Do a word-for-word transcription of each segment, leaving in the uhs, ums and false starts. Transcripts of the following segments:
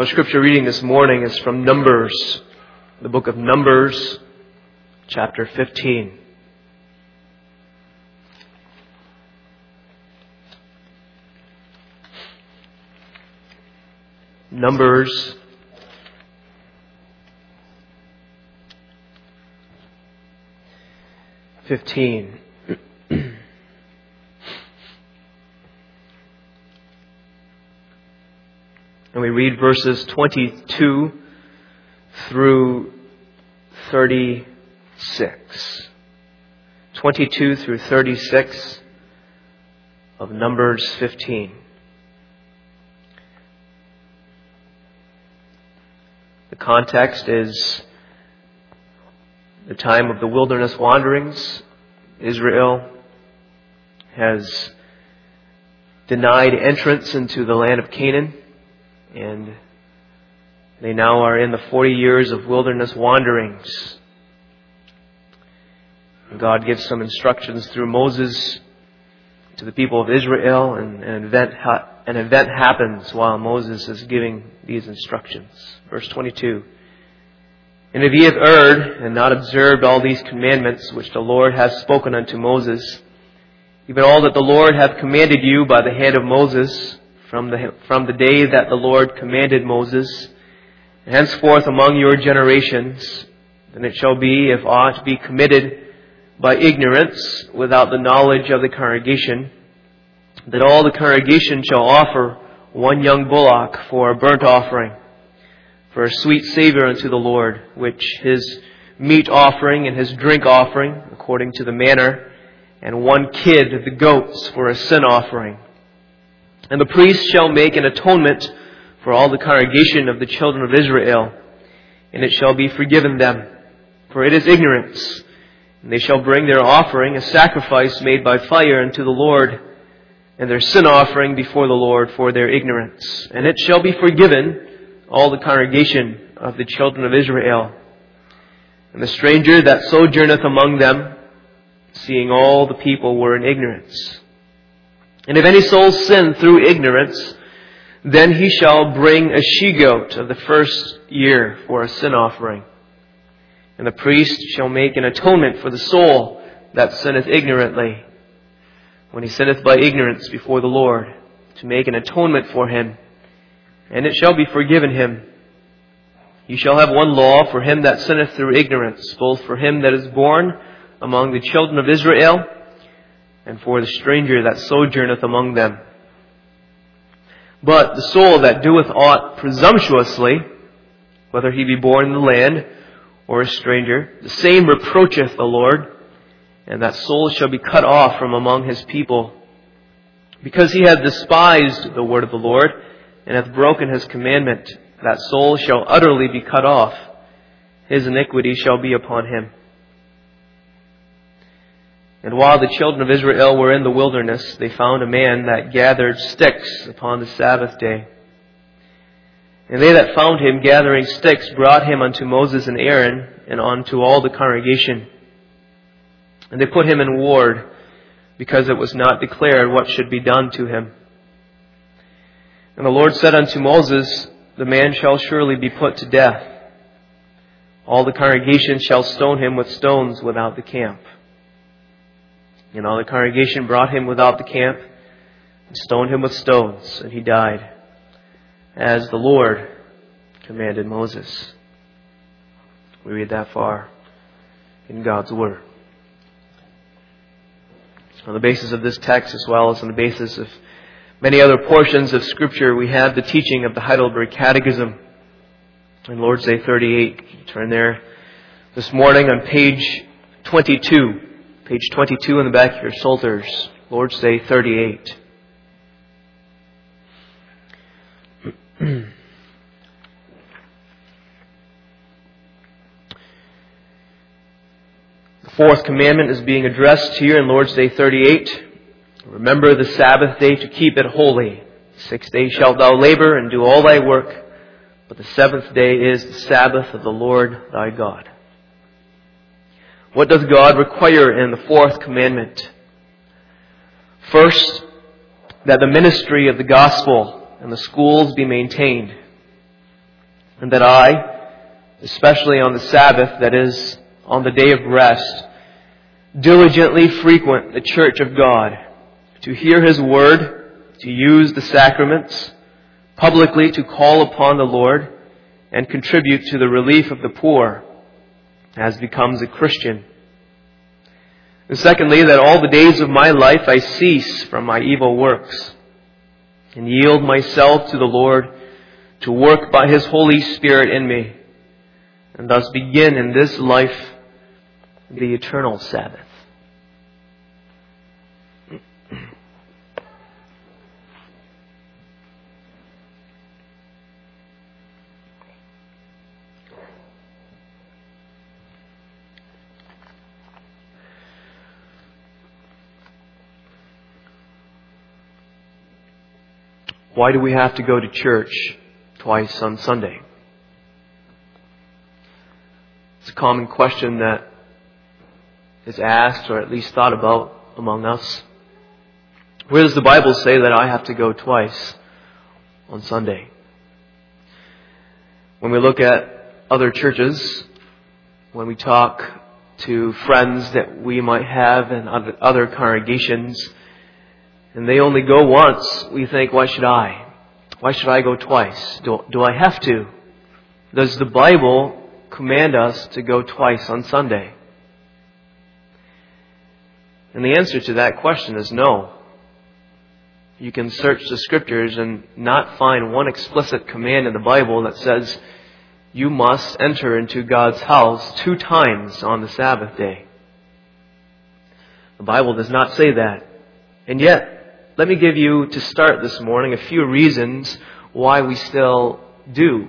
Our scripture reading this morning is from Numbers, the book of Numbers, chapter fifteen. Numbers fifteen. And we read verses twenty-two through thirty-six. twenty-two through thirty-six of Numbers fifteen. The context is the time of the wilderness wanderings. Israel has denied entrance into the land of Canaan, and they now are in the forty years of wilderness wanderings. And God gives some instructions through Moses to the people of Israel, and an event ha- an event happens while Moses is giving these instructions. Verse twenty-two. And if ye have erred and not observed all these commandments which the Lord hath spoken unto Moses, even all that the Lord hath commanded you by the hand of Moses, from the from the day that the Lord commanded Moses, and henceforth among your generations, then it shall be, if aught be committed by ignorance without the knowledge of the congregation, that all the congregation shall offer one young bullock for a burnt offering, for a sweet savor unto the Lord, which his meat offering and his drink offering, according to the manner, and one kid of the goats for a sin offering. And the priest shall make an atonement for all the congregation of the children of Israel, and it shall be forgiven them, for it is ignorance. And they shall bring their offering, a sacrifice made by fire unto the Lord, and their sin offering before the Lord for their ignorance. And it shall be forgiven all the congregation of the children of Israel. And the stranger that sojourneth among them, seeing all the people were in ignorance. And if any soul sin through ignorance, then he shall bring a she-goat of the first year for a sin offering. And the priest shall make an atonement for the soul that sinneth ignorantly, when he sinneth by ignorance before the Lord, to make an atonement for him, and it shall be forgiven him. You shall have one law for him that sinneth through ignorance, both for him that is born among the children of Israel, and for the stranger that sojourneth among them. But the soul that doeth aught presumptuously, whether he be born in the land or a stranger, the same reproacheth the Lord, and that soul shall be cut off from among his people. Because he hath despised the word of the Lord, and hath broken his commandment, that soul shall utterly be cut off. His iniquity shall be upon him. And while the children of Israel were in the wilderness, they found a man that gathered sticks upon the Sabbath day. And they that found him gathering sticks brought him unto Moses and Aaron, and unto all the congregation. And they put him in ward, because it was not declared what should be done to him. And the Lord said unto Moses, the man shall surely be put to death. All the congregation shall stone him with stones without the camp. And all the congregation brought him without the camp, and stoned him with stones, and he died, as the Lord commanded Moses. We read that far in God's Word. On the basis of this text, as well as on the basis of many other portions of Scripture, we have the teaching of the Heidelberg Catechism in Lord's Day thirty-eight. Turn there this morning on page twenty-two. Page twenty-two in the back of your Psalters. Lord's Day thirty-eight. The fourth commandment is being addressed here in Lord's Day thirty-eight. Remember the Sabbath day to keep it holy. Six days shalt thou labor and do all thy work, but the seventh day is the Sabbath of the Lord thy God. What does God require in the fourth commandment? First, that the ministry of the gospel and the schools be maintained. and that I, especially on the Sabbath, that is, on the day of rest, diligently frequent the church of God, to hear His word, to use the sacraments, publicly to call upon the Lord, and contribute to the relief of the poor, as becomes a Christian. And secondly, that all the days of my life I cease from my evil works, and yield myself to the Lord to work by His Holy Spirit in me, and thus begin in this life the eternal Sabbath. Why do we have to go to church twice on Sunday? It's a common question that is asked, or at least thought about among us. Where does the Bible say that I have to go twice on Sunday? When we look at other churches, when we talk to friends that we might have in other congregations, and they only go once, we think, why should I? Why should I go twice? Do, do I have to? Does the Bible command us to go twice on Sunday? And the answer to that question is no. You can search the Scriptures and not find one explicit command in the Bible that says you must enter into God's house two times on the Sabbath day. The Bible does not say that. And yet, let me give you, to start this morning, a few reasons why we still do.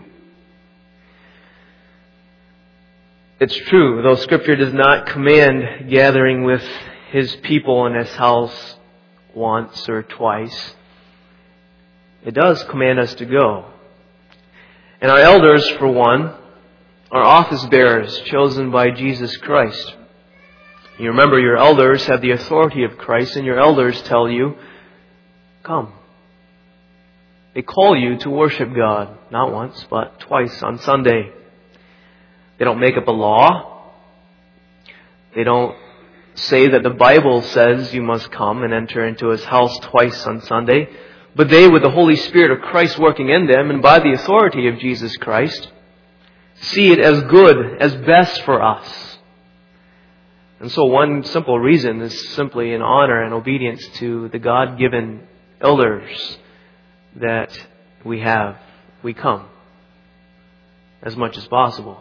It's true, though Scripture does not command gathering with His people in His house once or twice, it does command us to go. And our elders, for one, are office bearers chosen by Jesus Christ. You remember, your elders have the authority of Christ, and your elders tell you, come. They call you to worship God, not once, but twice on Sunday. They don't make up a law. They don't say that the Bible says you must come and enter into His house twice on Sunday. But they, with the Holy Spirit of Christ working in them, and by the authority of Jesus Christ, see it as good, as best for us. And so one simple reason is simply in honor and obedience to the God-given elders that we have. We come as much as possible.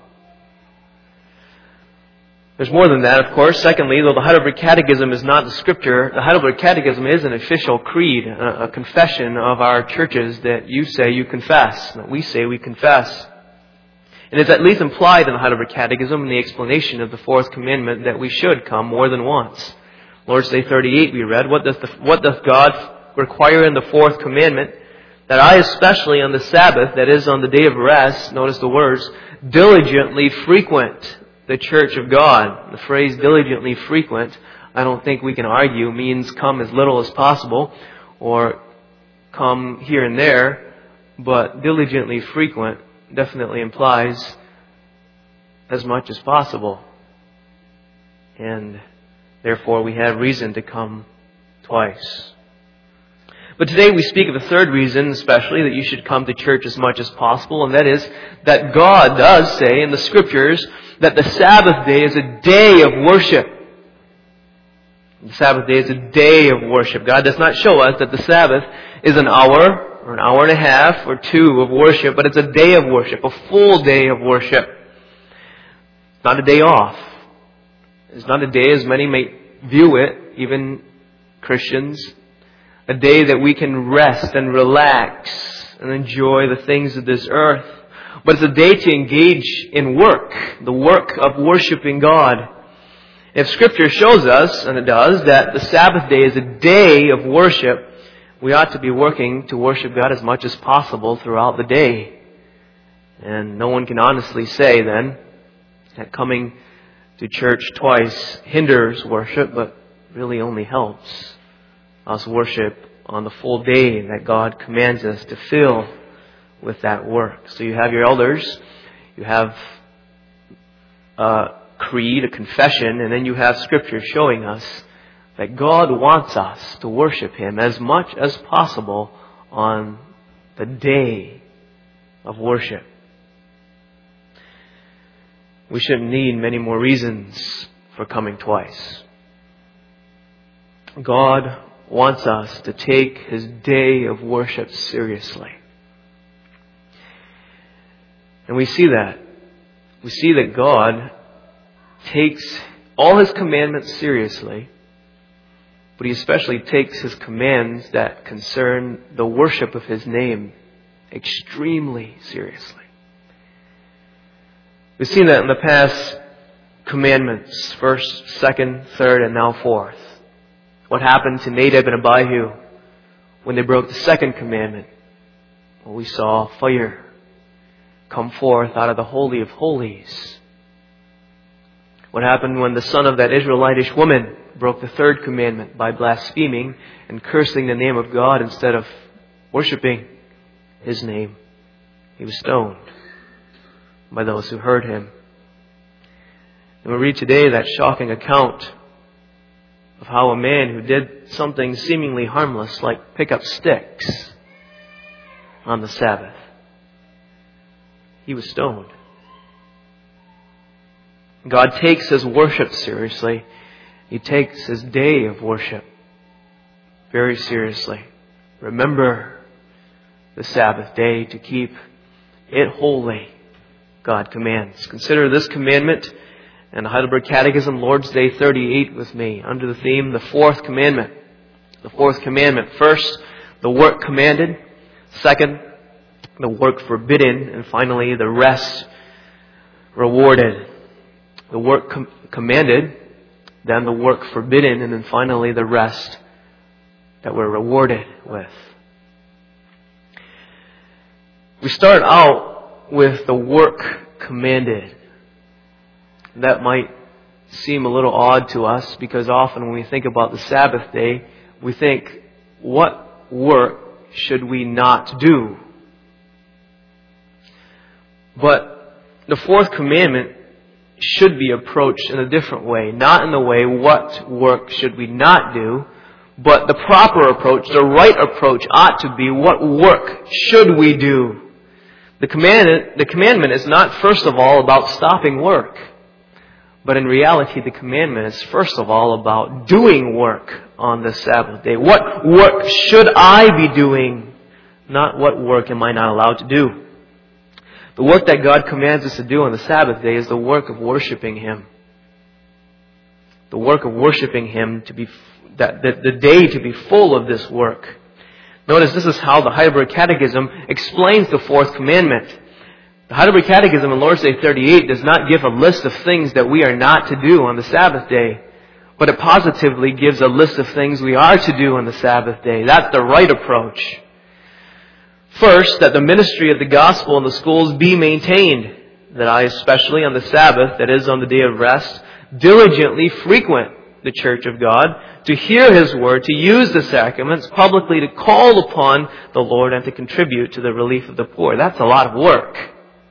There's more than that, of course. Secondly, though the Heidelberg Catechism is not the Scripture, the Heidelberg Catechism is an official creed, a confession of our churches that you say you confess, that we say we confess. And it's at least implied in the Heidelberg Catechism in the explanation of the fourth commandment that we should come more than once. Lord's Day thirty-eight we read, What doth, the, what doth God require in the fourth commandment? That I especially on the Sabbath, that is on the day of rest, notice the words, diligently frequent the church of God. The phrase diligently frequent, I don't think we can argue, means come as little as possible, or come here and there, but diligently frequent definitely implies as much as possible. And therefore we have reason to come twice. But today we speak of a third reason, especially, that you should come to church as much as possible, and that is that God does say in the Scriptures that the Sabbath day is a day of worship. The Sabbath day is a day of worship. God does not show us that the Sabbath is an hour or an hour and a half or two of worship, but it's a day of worship, a full day of worship. It's not a day off. It's not a day as many may view it, even Christians. A day that we can rest and relax and enjoy the things of this earth. But it's a day to engage in work, the work of worshiping God. If Scripture shows us, and it does, that the Sabbath day is a day of worship, we ought to be working to worship God as much as possible throughout the day. And no one can honestly say then that coming to church twice hinders worship, but really only helps us worship on the full day that God commands us to fill with that work. So you have your elders, you have a creed, a confession, and then you have Scripture showing us that God wants us to worship Him as much as possible on the day of worship. We shouldn't need many more reasons for coming twice. God wants us to take His day of worship seriously. And we see that. We see that God takes all His commandments seriously, but He especially takes His commands that concern the worship of His name extremely seriously. We've seen that in the past commandments, first, second, third, and now fourth. What happened to Nadab and Abihu when they broke the second commandment? Well, we saw fire come forth out of the Holy of Holies. What happened when the son of that Israelitish woman broke the third commandment by blaspheming and cursing the name of God instead of worshiping His name? He was stoned by those who heard him. And we read today that shocking account of how a man who did something seemingly harmless, like pick up sticks on the Sabbath, he was stoned. God takes His worship seriously. He takes His day of worship very seriously. Remember the Sabbath day to keep it holy, God commands. Consider this commandment and the Heidelberg Catechism, Lord's Day thirty-eight with me, under the theme, the fourth commandment. The fourth commandment. First, the work commanded. Second, the work forbidden. And finally, the rest rewarded. The work com- commanded, then the work forbidden, and then finally the rest that we're rewarded with. We start out with the work commanded. That might seem a little odd to us because often when we think about the Sabbath day, we think, what work should we not do? But the fourth commandment should be approached in a different way. Not in the way, what work should we not do? But the proper approach, the right approach ought to be, what work should we do? The commandment, the commandment is not first of all about stopping work. But in reality, the commandment is first of all about doing work on the Sabbath day. What work should I be doing? Not what work am I not allowed to do. The work that God commands us to do on the Sabbath day is the work of worshiping Him. The work of worshiping Him, to be that the, the day to be full of this work. Notice this is how the Heidelberg Catechism explains the fourth commandment. The Heidelberg Catechism in Lord's Day thirty-eight does not give a list of things that we are not to do on the Sabbath day, but it positively gives a list of things we are to do on the Sabbath day. That's the right approach. First, that the ministry of the gospel in the schools be maintained, that I especially on the Sabbath, that is on the day of rest, diligently frequent the church of God, to hear His word, to use the sacraments, publicly to call upon the Lord and to contribute to the relief of the poor. That's a lot of work.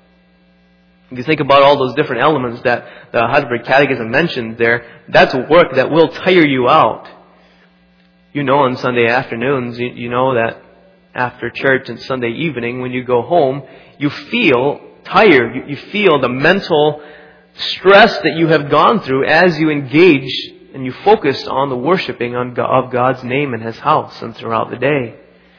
If you think about all those different elements that the Heidelberg Catechism mentioned there, that's work that will tire you out. You know on Sunday afternoons, you, you know that after church and Sunday evening, when you go home, you feel tired. You, you feel the mental stress that you have gone through as you engage and you focus on the worshiping of God's name in His house and throughout the day.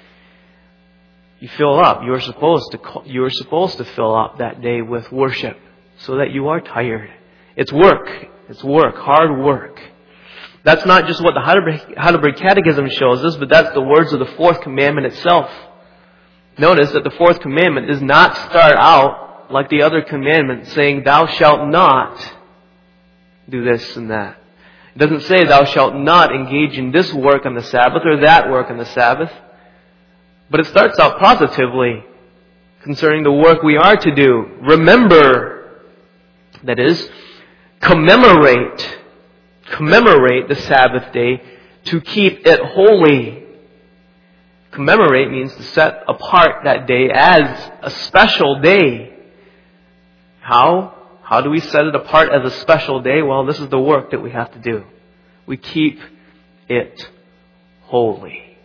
You fill up. You are supposed to. You are supposed to fill up that day with worship, so that you are tired. It's work. It's work. Hard work. That's not just what the Heidelberg, Heidelberg Catechism shows us, but that's the words of the fourth commandment itself. Notice that the fourth commandment does not start out like the other commandments, saying, "Thou shalt not do this and that." It doesn't say, "Thou shalt not engage in this work on the Sabbath or that work on the Sabbath." But it starts out positively concerning the work we are to do. Remember, that is, commemorate, commemorate the Sabbath day to keep it holy. Commemorate means to set apart that day as a special day. How? How do we set it apart as a special day? Well, this is the work that we have to do. We keep it holy.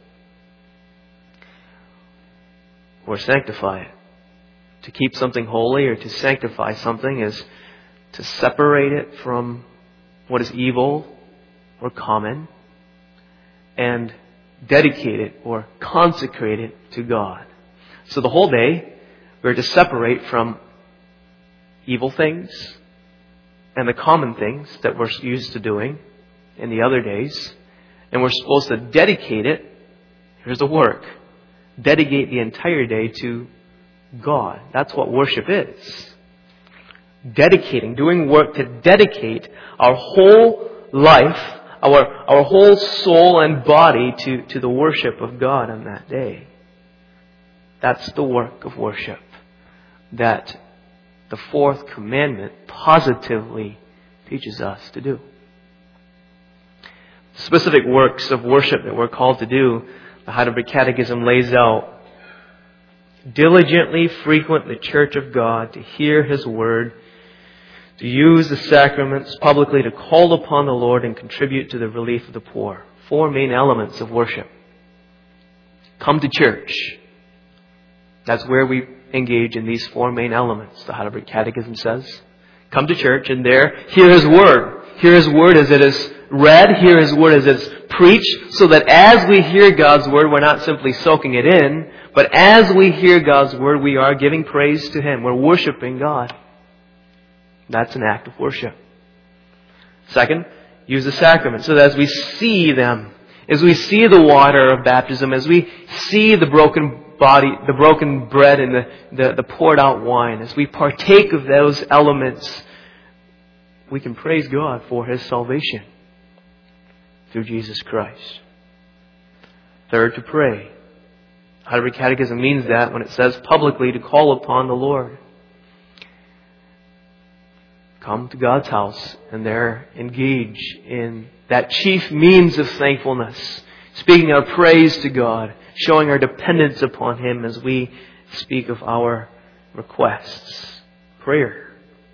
Or sanctify it. To keep something holy or to sanctify something is to separate it from what is evil or common and dedicate it or consecrate it to God. So the whole day we're to separate from evil things and the common things that we're used to doing in the other days. And we're supposed to dedicate it. Here's the work. Dedicate the entire day to God. That's what worship is. Dedicating, doing work to dedicate our whole life, our, our whole soul and body to, to the worship of God on that day. That's the work of worship that the fourth commandment positively teaches us to do. Specific works of worship that we're called to do, the Heidelberg Catechism lays out. Diligently frequent the church of God to hear His word, to use the sacraments publicly, to call upon the Lord and contribute to the relief of the poor. Four main elements of worship. Come to church. That's where we engage in these four main elements, the Heidelberg Catechism says. Come to church and there hear His word. Hear His word as it is read. Hear His word as it is preached. So that as we hear God's word, we're not simply soaking it in. But as we hear God's word, we are giving praise to Him. We're worshiping God. That's an act of worship. Second, use the sacraments. So that as we see them, as we see the water of baptism, as we see the broken body, the broken bread and the, the, the poured out wine, as we partake of those elements, we can praise God for His salvation through Jesus Christ. Third, to pray. Heidelberg Catechism means that when it says publicly to call upon the Lord. Come to God's house and there engage in that chief means of thankfulness. Speaking our praise to God. Showing our dependence upon Him as we speak of our requests. Prayer.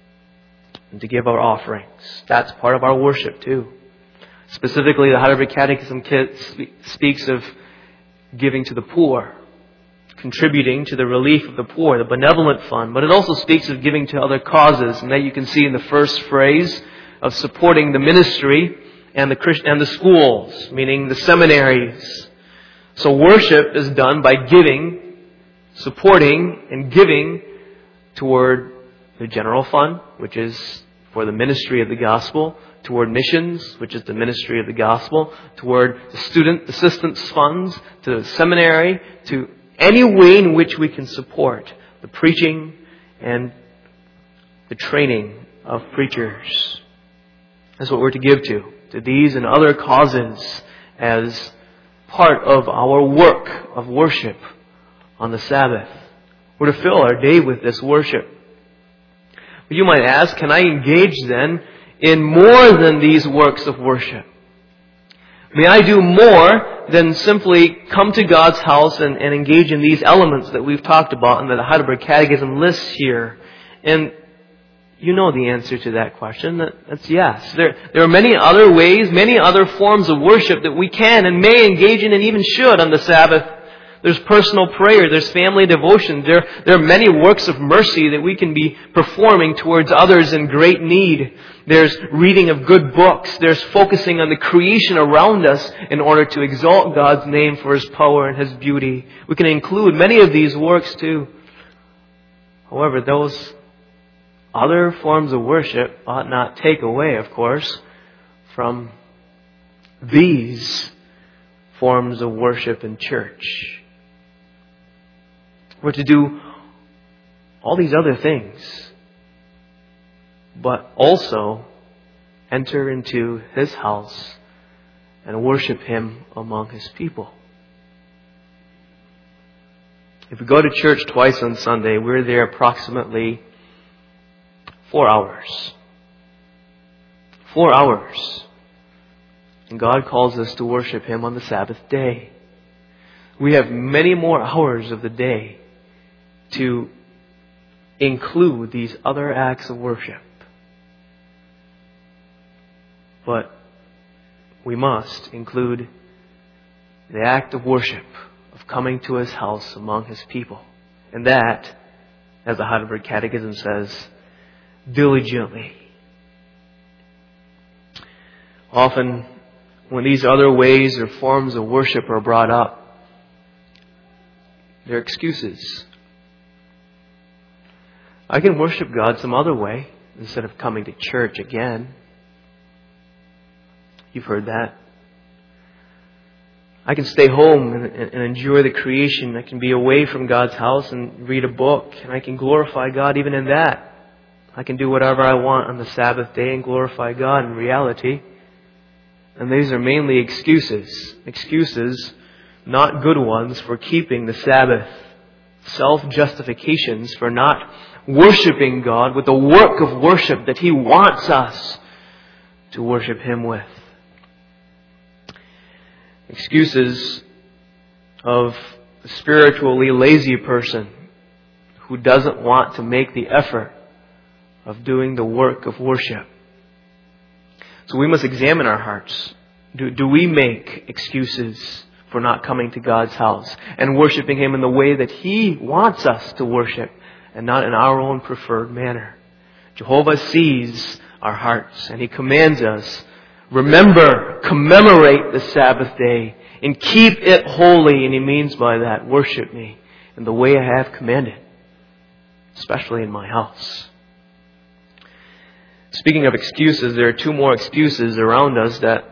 And to give our offerings. That's part of our worship too. Specifically, the Heidelberg Catechism speaks of giving to the poor. Contributing to the relief of the poor, the benevolent fund. But it also speaks of giving to other causes. And that you can see in the first phrase of supporting the ministry and the Christian, and the schools, meaning the seminaries. So worship is done by giving, supporting, and giving toward the general fund, which is for the ministry of the gospel, toward missions, which is the ministry of the gospel, toward the student assistance funds, to the seminary, to any way in which we can support the preaching and the training of preachers. That's what we're to give to, to these and other causes as part of our work of worship on the Sabbath. We're to fill our day with this worship. But you might ask, can I engage then in more than these works of worship? May I do more than simply come to God's house and, and engage in these elements that we've talked about and that the Heidelberg Catechism lists here? And you know the answer to that question. That, that's yes. There, there are many other ways, many other forms of worship that we can and may engage in and even should on the Sabbath. There's personal prayer. There's family devotion. There, there are many works of mercy that we can be performing towards others in great need. There's reading of good books. There's focusing on the creation around us in order to exalt God's name for His power and His beauty. We can include many of these works too. However, those other forms of worship ought not take away, of course, from these forms of worship in church. We're to do all these other things, but also enter into His house and worship Him among His people. If we go to church twice on Sunday, we're there approximately four hours. Four hours. And God calls us to worship Him on the Sabbath day. We have many more hours of the day to include these other acts of worship. But we must include the act of worship, of coming to His house among His people. And that, as the Heidelberg Catechism says, diligently. Often, when these other ways or forms of worship are brought up, they're excuses. I can worship God some other way instead of coming to church again. You've heard that. I can stay home and, and enjoy the creation. I can be away from God's house and read a book. And I can glorify God even in that. I can do whatever I want on the Sabbath day and glorify God in reality. And these are mainly excuses. Excuses, not good ones, for keeping the Sabbath. Self-justifications for not worshiping God with the work of worship that He wants us to worship Him with. Excuses of a spiritually lazy person who doesn't want to make the effort of doing the work of worship. So we must examine our hearts. Do, do we make excuses for not coming to God's house and worshiping Him in the way that He wants us to worship and not in our own preferred manner? Jehovah sees our hearts and He commands us, remember, commemorate the Sabbath day and keep it holy. And He means by that, worship Me in the way I have commanded, especially in my house. Speaking of excuses, there are two more excuses around us that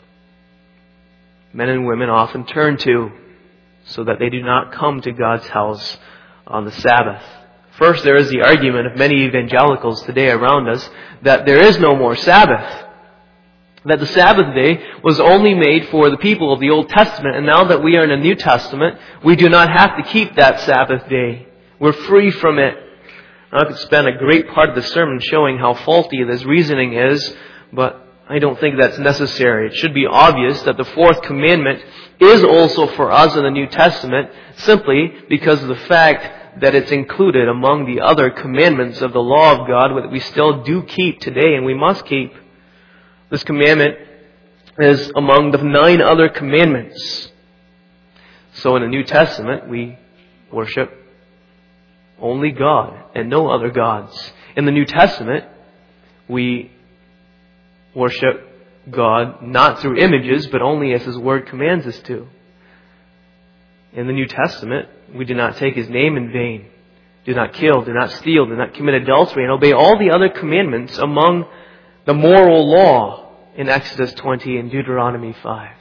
men and women often turn to so that they do not come to God's house on the Sabbath. First, there is the argument of many evangelicals today around us that there is no more Sabbath. That the Sabbath day was only made for the people of the Old Testament, and now that we are in the New Testament, we do not have to keep that Sabbath day. We're free from it. I could spend a great part of the sermon showing how faulty this reasoning is, but I don't think that's necessary. It should be obvious that the fourth commandment is also for us in the New Testament simply because of the fact that it's included among the other commandments of the law of God that we still do keep today and we must keep. This commandment is among the nine other commandments. So in the New Testament, we worship only God and no other gods. In the New Testament, we worship God not through images, but only as His Word commands us to. In the New Testament, we do not take His name in vain. Do not kill, do not steal, do not commit adultery, and obey all the other commandments among the moral law in Exodus twenty and Deuteronomy five.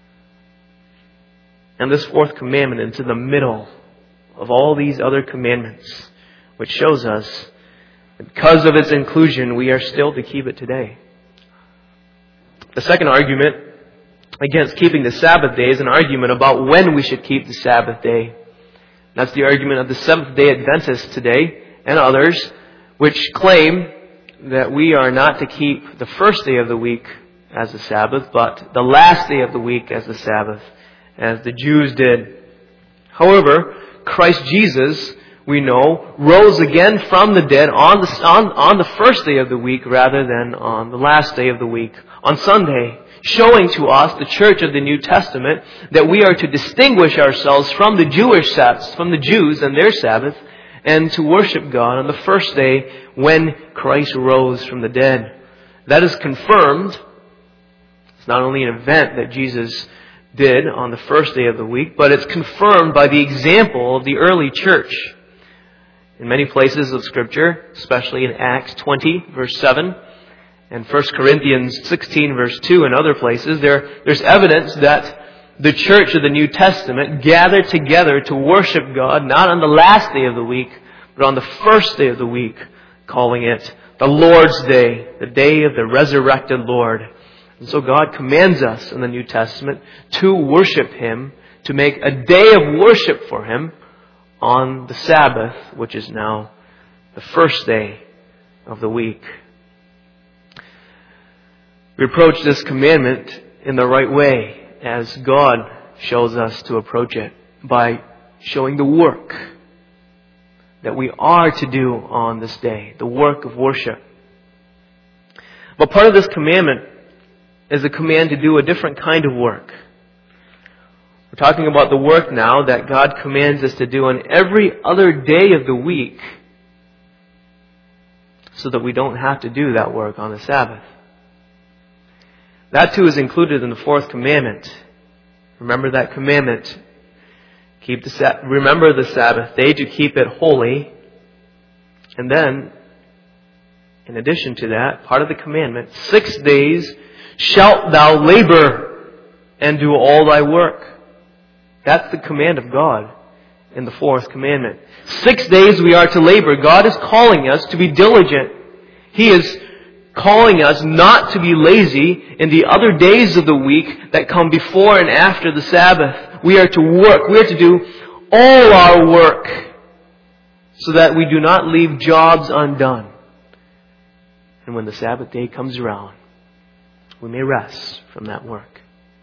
And this fourth commandment is in the middle of all these other commandments, which shows us that because of its inclusion, we are still to keep it today. The second argument against keeping the Sabbath day is an argument about when we should keep the Sabbath day. That's the argument of the Seventh-day Adventists today and others, which claim that we are not to keep the first day of the week as the Sabbath, but the last day of the week as the Sabbath, as the Jews did. However, Christ Jesus, we know, rose again from the dead on the, on, on the first day of the week rather than on the last day of the week, on Sunday, showing to us, the church of the New Testament, that we are to distinguish ourselves from the Jewish Sabbaths, from the Jews and their Sabbath, and to worship God on the first day when Christ rose from the dead. That is confirmed. It's not only an event that Jesus did on the first day of the week, but it's confirmed by the example of the early church. In many places of Scripture, especially in Acts twenty, verse seven, and First Corinthians sixteen, verse two, and other places, there, there's evidence that the church of the New Testament gathered together to worship God, not on the last day of the week, but on the first day of the week, calling it the Lord's Day, the day of the resurrected Lord. And so God commands us in the New Testament to worship Him, to make a day of worship for Him on the Sabbath, which is now the first day of the week. We approach this commandment in the right way, as God shows us to approach it. by showing the work that we are to do on this day, the work of worship. But part of this commandment is a command to do a different kind of work. We're talking about the work now that God commands us to do on every other day of the week, so that we don't have to do that work on the Sabbath. That too is included in the fourth commandment. Remember that commandment. Keep the remember the Sabbath day to keep it holy. And then, in addition to that, part of the commandment, six days shalt thou labor and do all thy work. That's the command of God in the fourth commandment. Six days we are to labor. God is calling us to be diligent. He is calling us not to be lazy in the other days of the week that come before and after the Sabbath. We are to work. We are to do all our work so that we do not leave jobs undone. And when the Sabbath day comes around, we may rest from that work.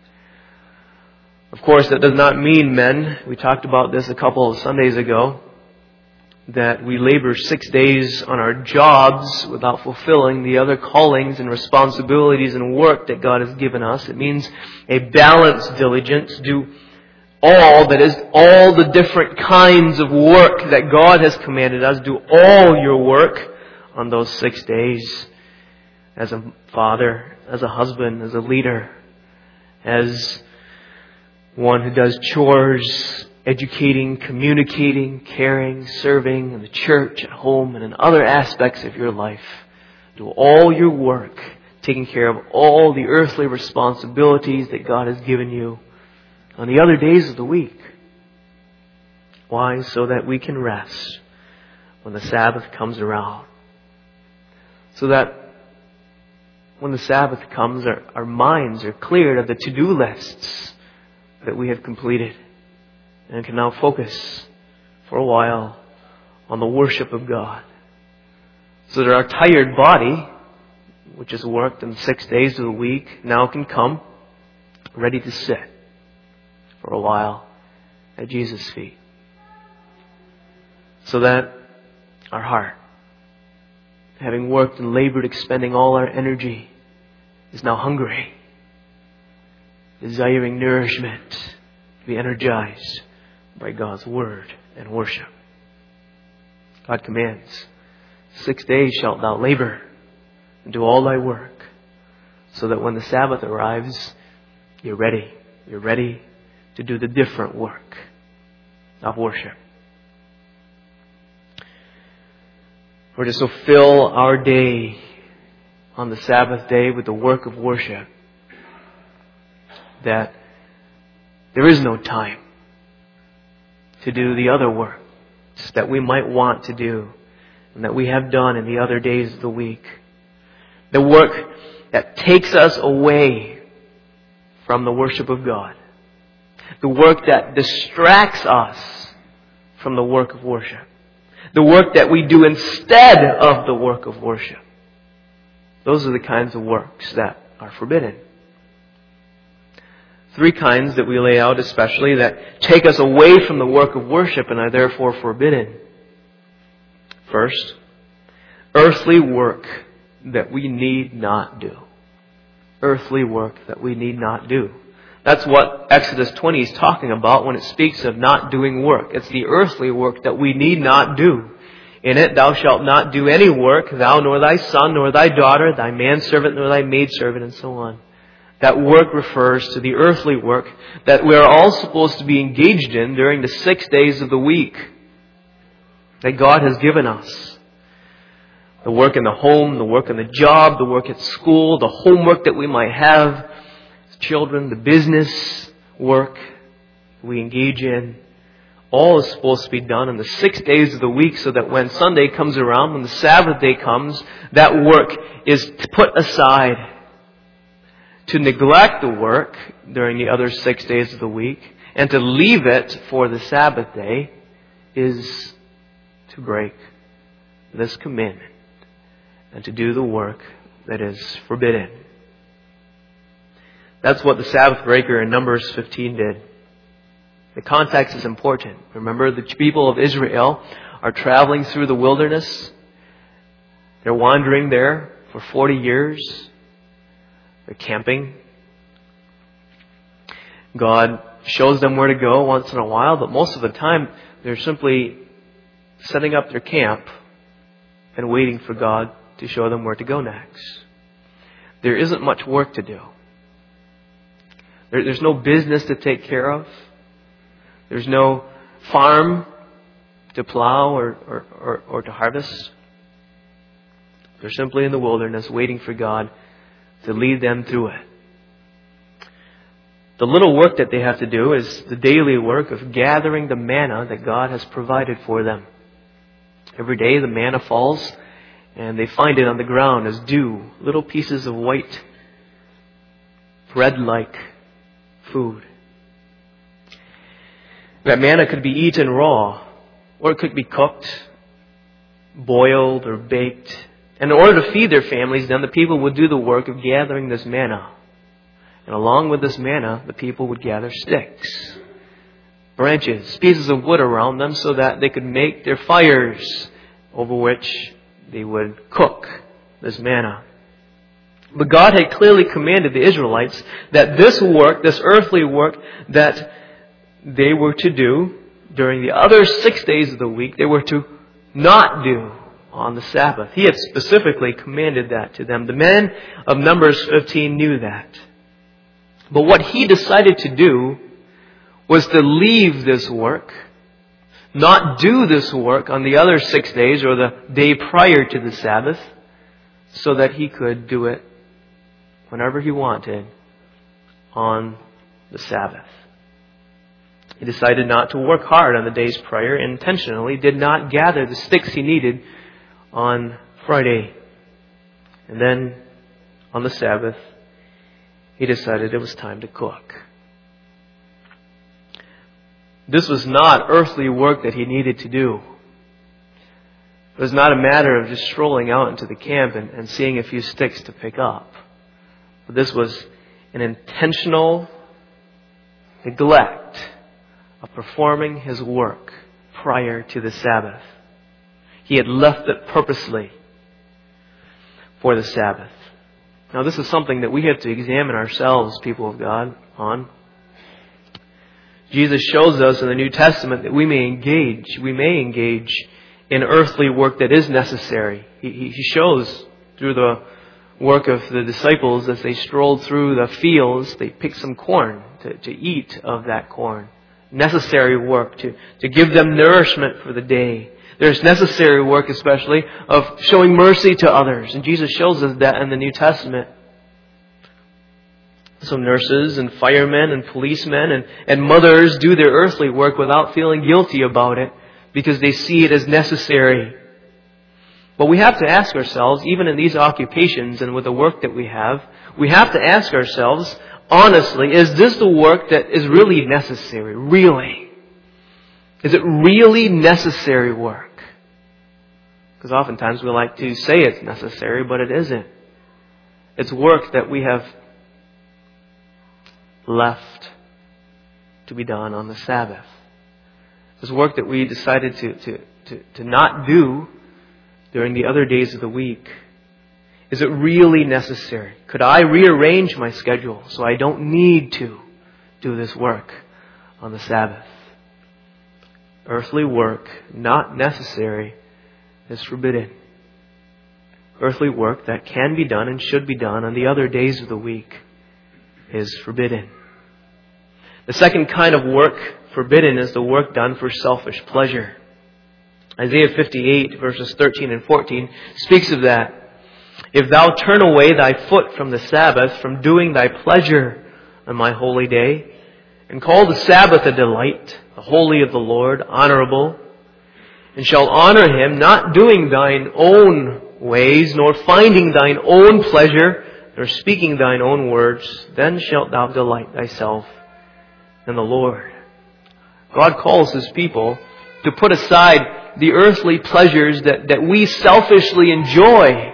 Of course, that does not mean, men, we talked about this a couple of Sundays ago, that we labor six days on our jobs without fulfilling the other callings and responsibilities and work that God has given us. It means a balanced diligence. Do all, that is, all the different kinds of work that God has commanded us. Do all your work on those six days. As a father, as a husband, as a leader, as one who does chores, educating, communicating, caring, serving in the church, at home, and in other aspects of your life. Do all your work, taking care of all the earthly responsibilities that God has given you on the other days of the week. Why? So that we can rest when the Sabbath comes around. So that when the Sabbath comes, our, our minds are cleared of the to-do lists that we have completed, and can now focus for a while on the worship of God. So that our tired body, which has worked in six days of the week, now can come ready to sit for a while at Jesus' feet. So that our heart, having worked and labored, expending all our energy, is now hungry, desiring nourishment, to be energized by God's Word and worship. God commands, six days shalt thou labor and do all thy work, so that when the Sabbath arrives, you're ready. You're ready to do the different work of worship. We're to so fill our day on the Sabbath day with the work of worship that there is no time to do the other work that we might want to do and that we have done in the other days of the week. The work that takes us away from the worship of God. The work that distracts us from the work of worship. The work that we do instead of the work of worship. Those are the kinds of works that are forbidden. Three kinds that we lay out especially that take us away from the work of worship and are therefore forbidden. First, earthly work that we need not do. Earthly work that we need not do. That's what Exodus twenty is talking about when it speaks of not doing work. It's the earthly work that we need not do. In it, thou shalt not do any work, thou nor thy son, nor thy daughter, thy manservant, nor thy maidservant, and so on. That work refers to the earthly work that we are all supposed to be engaged in during the six days of the week that God has given us. The work in the home, the work in the job, the work at school, the homework that we might have as children, the business work we engage in. All is supposed to be done in the six days of the week so that when Sunday comes around, when the Sabbath day comes, that work is put aside. To neglect the work during the other six days of the week and to leave it for the Sabbath day is to break this commandment and to do the work that is forbidden. That's what the Sabbath breaker in Numbers fifteen did. The context is important. Remember, the people of Israel are traveling through the wilderness. They're wandering there for forty years. They're camping. God shows them where to go once in a while, but most of the time they're simply setting up their camp and waiting for God to show them where to go next. There isn't much work to do. There, there's no business to take care of. There's no farm to plow or, or, or, or to harvest. They're simply in the wilderness waiting for God to lead them through it. The little work that they have to do is the daily work of gathering the manna that God has provided for them. Every day the manna falls and they find it on the ground as dew, little pieces of white, bread-like food. That manna could be eaten raw, or it could be cooked, boiled, or baked. And in order to feed their families, then the people would do the work of gathering this manna. And along with this manna, the people would gather sticks, branches, pieces of wood around them so that they could make their fires over which they would cook this manna. But God had clearly commanded the Israelites that this work, this earthly work that they were to do during the other six days of the week, they were to not do on the Sabbath. He had specifically commanded that to them. The men of Numbers fifteen knew that. But what he decided to do was to leave this work, not do this work on the other six days or the day prior to the Sabbath, so that he could do it whenever he wanted on the Sabbath. He decided not to work hard on the days prior, and intentionally did not gather the sticks he needed on Friday. And then on the Sabbath, he decided it was time to cook. This was not earthly work that he needed to do. It was not a matter of just strolling out into the camp and, and seeing a few sticks to pick up. But this was an intentional neglect of performing his work prior to the Sabbath. He had left it purposely for the Sabbath. Now, this is something that we have to examine ourselves, people of God, on. Jesus shows us in the New Testament that we may engage, we may engage in earthly work that is necessary. He, he shows through the work of the disciples as they strolled through the fields, they picked some corn to, to eat of that corn. Necessary work to, to give them nourishment for the day. There's necessary work especially of showing mercy to others. And Jesus shows us that in the New Testament. So nurses and firemen and policemen and, and mothers do their earthly work without feeling guilty about it because they see it as necessary. But we have to ask ourselves, even in these occupations and with the work that we have, we have to ask ourselves, honestly, is this the work that is really necessary? Really? Is it really necessary work? Because oftentimes we like to say it's necessary, but it isn't. It's work that we have left to be done on the Sabbath. It's work that we decided to, to, to, to not do during the other days of the week. Is it really necessary? Could I rearrange my schedule so I don't need to do this work on the Sabbath? Earthly work, not necessary, is forbidden. Earthly work that can be done and should be done on the other days of the week is forbidden. The second kind of work forbidden is the work done for selfish pleasure. Isaiah fifty-eight verses thirteen and fourteen speaks of that. If thou turn away thy foot from the Sabbath, from doing thy pleasure on my holy day, and call the Sabbath a delight, the holy of the Lord, honorable, and shall honor him, not doing thine own ways, nor finding thine own pleasure, nor speaking thine own words, then shalt thou delight thyself in the Lord. God calls His people to put aside the earthly pleasures that, that we selfishly enjoy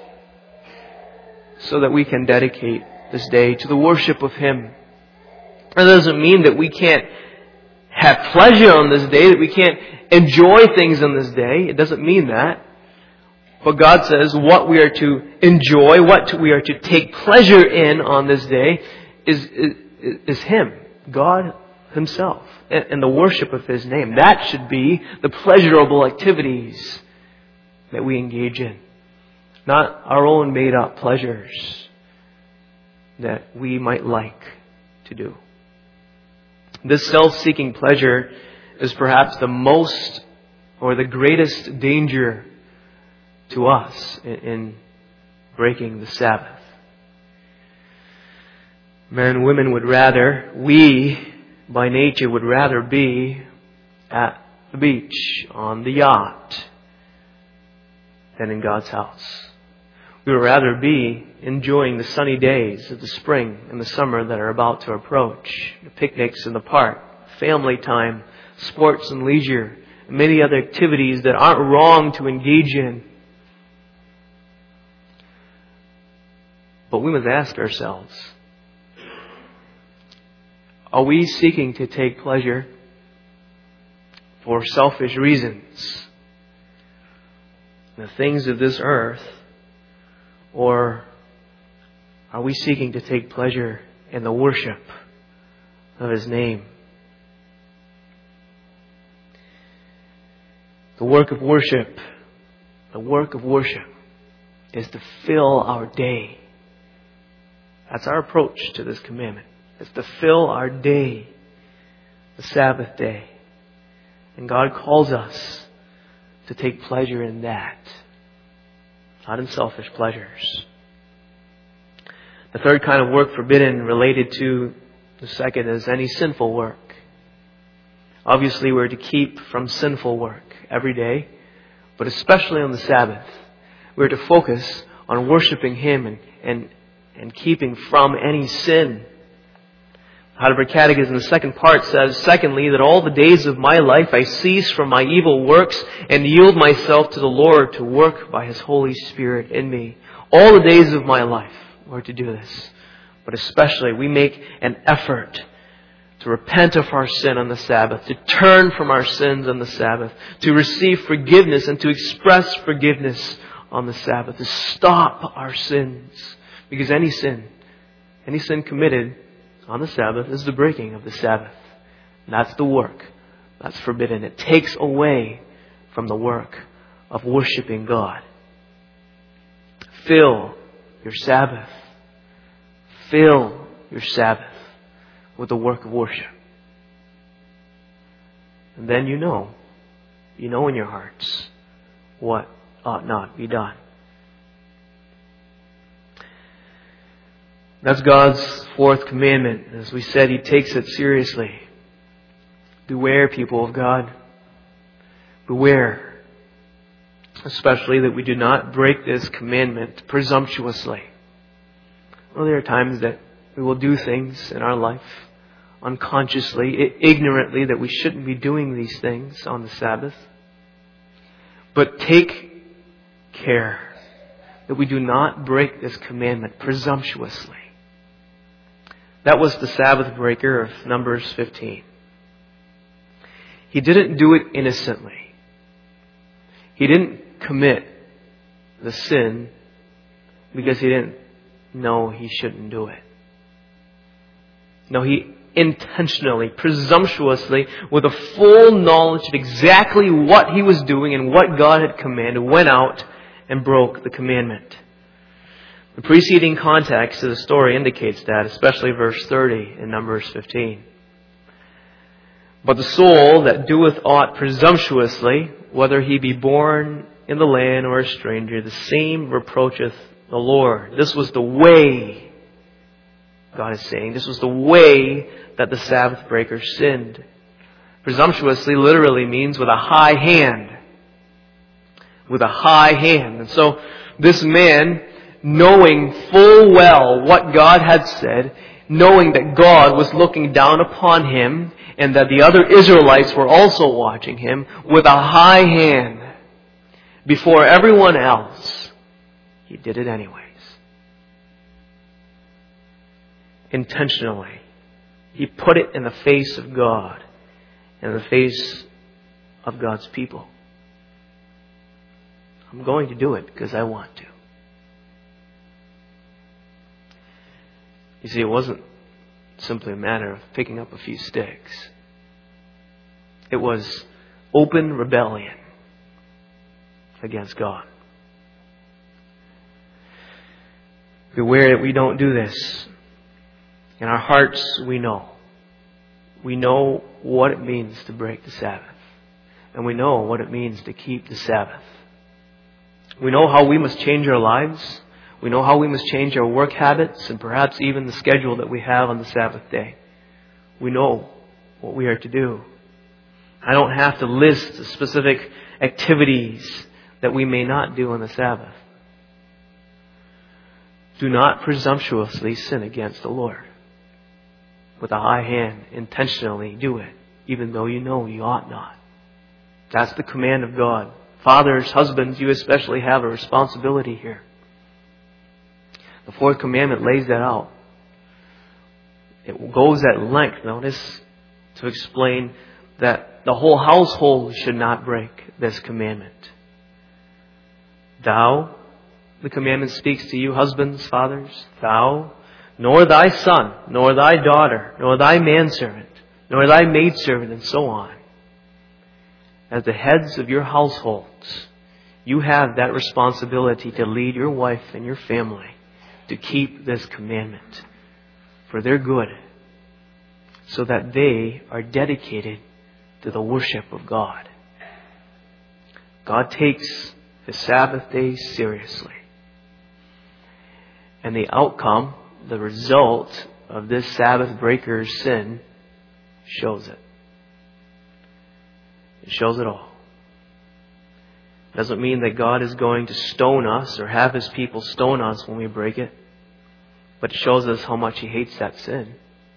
so that we can dedicate this day to the worship of Him. That doesn't mean that we can't have pleasure on this day, that we can't enjoy things on this day. It doesn't mean that. But God says what we are to enjoy, what we are to take pleasure in on this day is, is, is Him, God Himself, and, and the worship of His name. That should be the pleasurable activities that we engage in. Not our own made up pleasures that we might like to do. This self-seeking pleasure is perhaps the most or the greatest danger to us in, in breaking the Sabbath. Men and women would rather, we by nature would rather be at the beach, on the yacht, than in God's house. We would rather be enjoying the sunny days of the spring and the summer that are about to approach, the picnics in the park, family time, sports and leisure, and many other activities that aren't wrong to engage in. But we must ask ourselves, are we seeking to take pleasure for selfish reasons, the things of this earth, or are we seeking to take pleasure in the worship of His name? The work of worship, the work of worship is to fill our day. That's our approach to this commandment. It's to fill our day, the Sabbath day. And God calls us to take pleasure in that, not in selfish pleasures. The third kind of work forbidden related to the second is any sinful work. Obviously, we're to keep from sinful work every day, but especially on the Sabbath. We're to focus on worshiping Him and, and, and keeping from any sin. Heidelberg Catechism, the second part says, secondly, that all the days of my life I cease from my evil works and yield myself to the Lord to work by His Holy Spirit in me. All the days of my life we're to do this. But especially we make an effort to repent of our sin on the Sabbath, to turn from our sins on the Sabbath, to receive forgiveness and to express forgiveness on the Sabbath, to stop our sins. Because any sin, any sin committed on the Sabbath is the breaking of the Sabbath. And that's the work that's forbidden. It takes away from the work of worshiping God. Fill your Sabbath. Fill your Sabbath with the work of worship. And then you know, you know in your hearts what ought not be done. That's God's fourth commandment. As we said, He takes it seriously. Beware, people of God. Beware. Especially that we do not break this commandment presumptuously. Well, there are times that we will do things in our life unconsciously, ignorantly, that we shouldn't be doing these things on the Sabbath. But take care that we do not break this commandment presumptuously. That was the Sabbath breaker of Numbers fifteen. He didn't do it innocently. He didn't commit the sin because he didn't know he shouldn't do it. No, he intentionally, presumptuously, with a full knowledge of exactly what he was doing and what God had commanded, went out and broke the commandment. The preceding context of the story indicates that, especially verse thirty in Numbers fifteen. But the soul that doeth aught presumptuously, whether he be born in the land or a stranger, the same reproacheth the Lord. This was the way, God is saying, this was the way that the Sabbath breakers sinned. Presumptuously literally means with a high hand. With a high hand. And so this man, knowing full well what God had said, knowing that God was looking down upon him and that the other Israelites were also watching him, with a high hand, before everyone else, he did it anyways. Intentionally. He put it in the face of God. and in the face of God's people. I'm going to do it because I want to. You see, it wasn't simply a matter of picking up a few sticks. It was open rebellion against God. Beware that we don't do this. In our hearts, we know. We know what it means to break the Sabbath. And we know what it means to keep the Sabbath. We know how we must change our lives. We know how we must change our work habits and perhaps even the schedule that we have on the Sabbath day. We know what we are to do. I don't have to list the specific activities that we may not do on the Sabbath. Do not presumptuously sin against the Lord. With a high hand, intentionally do it, even though you know you ought not. That's the command of God. Fathers, husbands, you especially have a responsibility here. The fourth commandment lays that out. It goes at length, notice, to explain that the whole household should not break this commandment. Thou, the commandment speaks to you, husbands, fathers, thou, nor thy son, nor thy daughter, nor thy manservant, nor thy maidservant, and so on. As the heads of your households, you have that responsibility to lead your wife and your family to keep this commandment for their good, so that they are dedicated to the worship of God. God takes the Sabbath day seriously. And the outcome, the result of this Sabbath breaker's sin shows it. It shows it all. It doesn't mean that God is going to stone us or have His people stone us when we break it. But it shows us how much He hates that sin.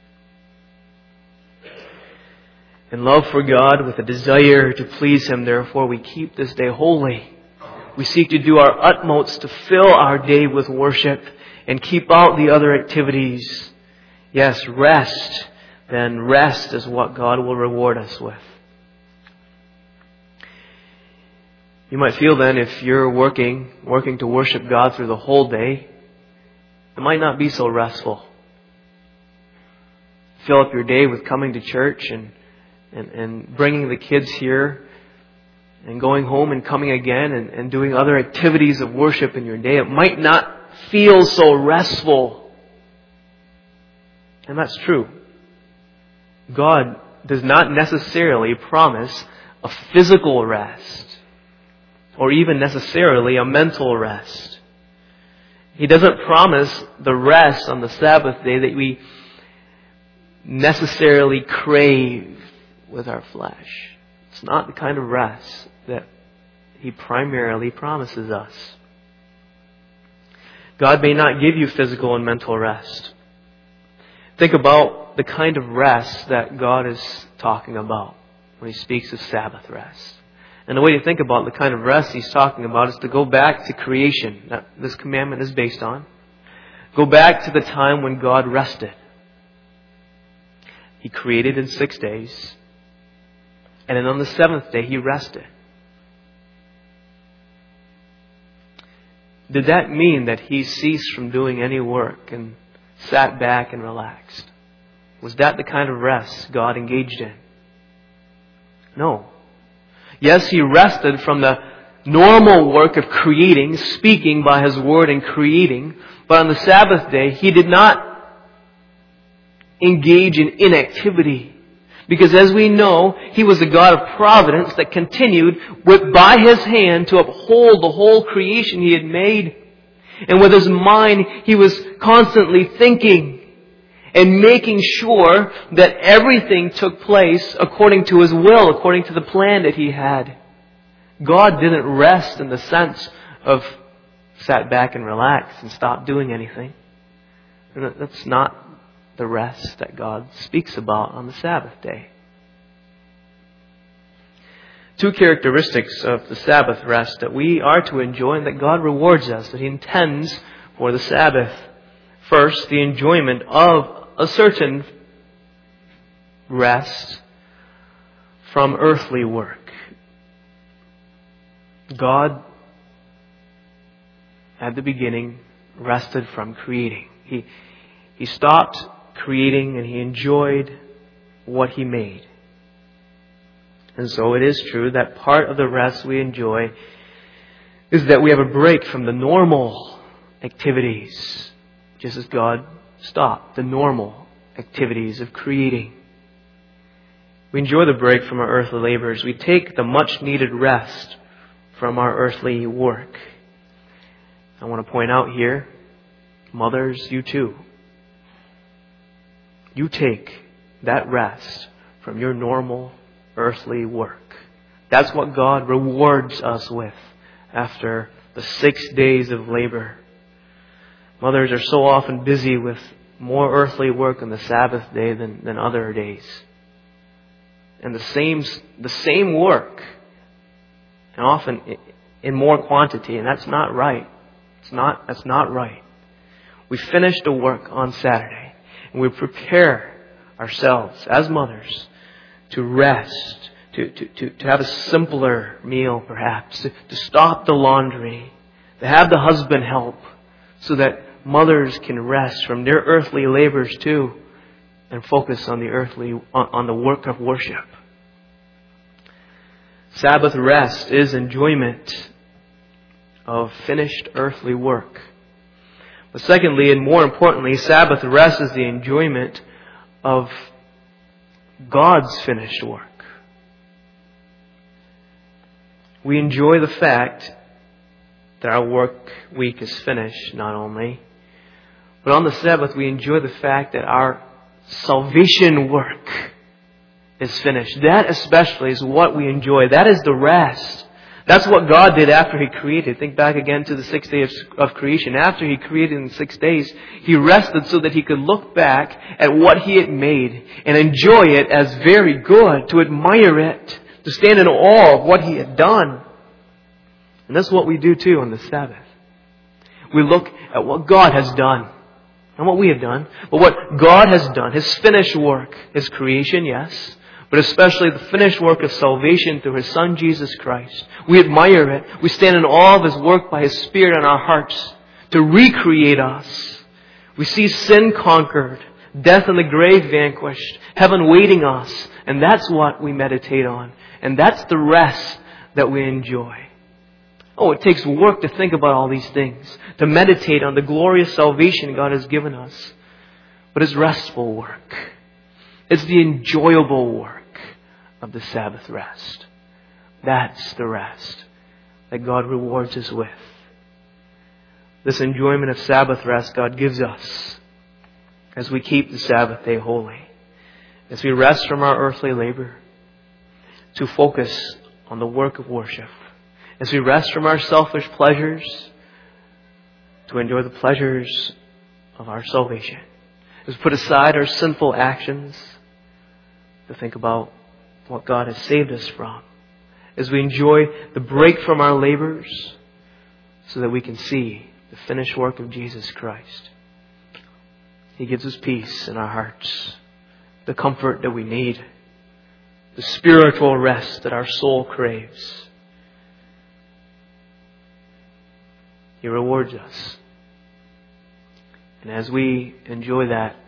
In love for God, with a desire to please Him, therefore, we keep this day holy. We seek to do our utmost to fill our day with worship and keep out the other activities. Yes, rest. Then rest is what God will reward us with. You might feel then, if you're working, working to worship God through the whole day, it might not be so restful. Fill up your day with coming to church and, and, and bringing the kids here and going home and coming again and, and doing other activities of worship in your day. It might not feel so restful. And that's true. God does not necessarily promise a physical rest or even necessarily a mental rest. He doesn't promise the rest on the Sabbath day that we necessarily crave with our flesh. It's not the kind of rest that He primarily promises us. God may not give you physical and mental rest. Think about the kind of rest that God is talking about when He speaks of Sabbath rest. And the way to think about the kind of rest He's talking about is to go back to creation that this commandment is based on. Go back to the time when God rested. He created in six days. And then on the seventh day, He rested. Did that mean that He ceased from doing any work and sat back and relaxed? Was that the kind of rest God engaged in? No. Yes, He rested from the normal work of creating, speaking by His word and creating. But on the Sabbath day, He did not engage in inactivity. Because as we know, He was a God of providence that continued with, by His hand to uphold the whole creation He had made. And with His mind, He was constantly thinking and making sure that everything took place according to His will, according to the plan that He had. God didn't rest in the sense of sat back and relaxed and stopped doing anything. That's not the rest that God speaks about on the Sabbath day. Two characteristics of the Sabbath rest that we are to enjoy and that God rewards us, that He intends for the Sabbath. First, the enjoyment of a certain rest from earthly work. God, at the beginning, rested from creating. He, he stopped creating and He enjoyed what He made. And so it is true that part of the rest we enjoy is that we have a break from the normal activities, just as God stopped the normal activities of creating. We enjoy the break from our earthly labors. We take the much needed rest from our earthly work. I want to point out here, mothers, you too. You take that rest from your normal earthly work. That's what God rewards us with after the six days of labor. Mothers are so often busy with more earthly work on the Sabbath day than, than other days. And the same, the same work, and often in more quantity, and that's not right. It's not, that's not right. We finish the work on Saturday, and we prepare ourselves as mothers to rest, to, to, to, to have a simpler meal perhaps, to, to stop the laundry, to have the husband help so that mothers can rest from their earthly labors too and focus on the earthly, on, on the work of worship. Sabbath rest is enjoyment of finished earthly work. But secondly, and more importantly, Sabbath rest is the enjoyment of God's finished work. We enjoy the fact that our work week is finished, not only, but on the Sabbath we enjoy the fact that our salvation work is finished. That especially is what we enjoy. That is the rest. That's what God did after He created. Think back again to the sixth day of, of creation. After He created in six days, He rested so that He could look back at what He had made and enjoy it as very good, to admire it, to stand in awe of what He had done. And that's what we do too on the Sabbath. We look at what God has done. Not what we have done, but what God has done. His finished work, His creation, yes, but especially the finished work of salvation through His Son, Jesus Christ. We admire it. We stand in awe of His work by His Spirit in our hearts to recreate us. We see sin conquered, death and the grave vanquished, heaven waiting us, and that's what we meditate on. And that's the rest that we enjoy. Oh, it takes work to think about all these things, to meditate on the glorious salvation God has given us. But it's restful work. It's the enjoyable work of the Sabbath rest. That's the rest that God rewards us with. This enjoyment of Sabbath rest God gives us as we keep the Sabbath day holy, as we rest from our earthly labor to focus on the work of worship, as we rest from our selfish pleasures to enjoy the pleasures of our salvation, as we put aside our sinful actions to think about what God has saved us from, as we enjoy the break from our labors so that we can see the finished work of Jesus Christ. He gives us peace in our hearts, the comfort that we need, the spiritual rest that our soul craves. He rewards us. And as we enjoy that,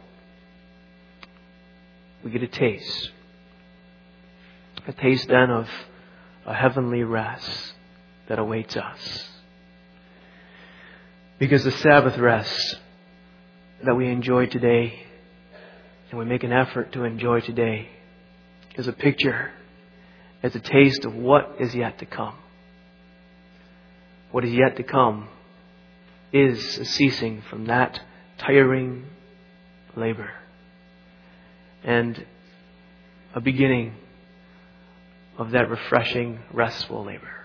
we get a taste. A taste then of a heavenly rest that awaits us. Because the Sabbath rest that we enjoy today, and we make an effort to enjoy today, is a picture, is a taste of what is yet to come. What is yet to come is a ceasing from that tiring labor and a beginning of that refreshing, restful labor.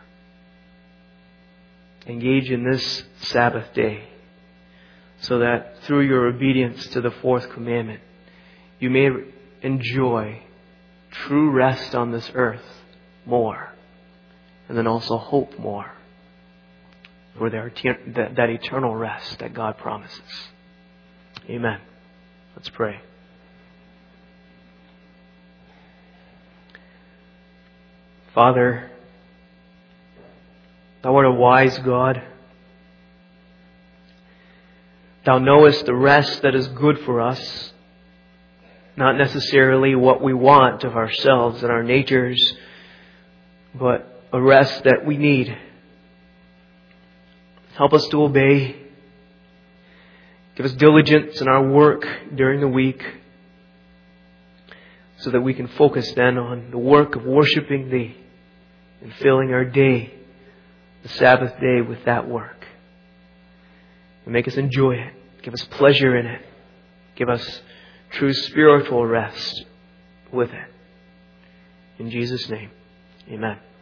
Engage in this Sabbath day so that through your obedience to the fourth commandment, you may enjoy true rest on this earth more, and then also hope more for that, that eternal rest that God promises. Amen. Let's pray. Father, Thou art a wise God. Thou knowest the rest that is good for us, not necessarily what we want of ourselves and our natures, but a rest that we need. Help us to obey. Give us diligence in our work during the week so that we can focus then on the work of worshiping Thee and filling our day, the Sabbath day, with that work. And make us enjoy it. Give us pleasure in it. Give us true spiritual rest with it. In Jesus' name, amen.